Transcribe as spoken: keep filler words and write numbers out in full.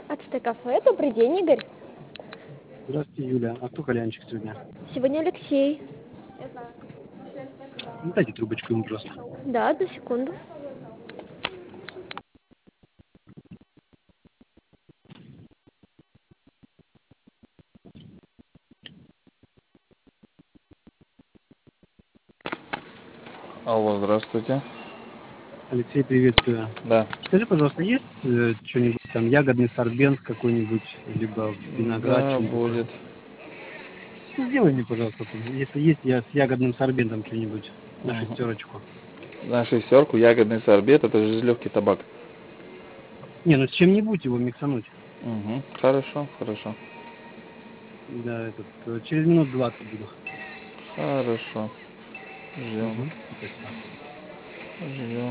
АЦТ кафе. Добрый день, Игорь. Здравствуйте, Юля. А кто кальянщик сегодня? Сегодня Алексей. Ну, дайте трубочку ему просто. Да, одну секунду. Алло, здравствуйте. Алексей, приветствую. Да. Скажи, пожалуйста, есть э, что-нибудь там, ягодный сорбент какой-нибудь, либо виноград, Да, что-нибудь такое? будет. Ну, сделай мне, пожалуйста, там, если есть, я с ягодным сорбентом что-нибудь на Угу. шестерочку. На шестерку ягодный сорбет, это же легкий табак. Не, ну с чем-нибудь его миксануть. Угу. Хорошо, хорошо. Да, этот, э, через минут двадцать буду. Хорошо. Ждем. Угу, спасибо. Ждем.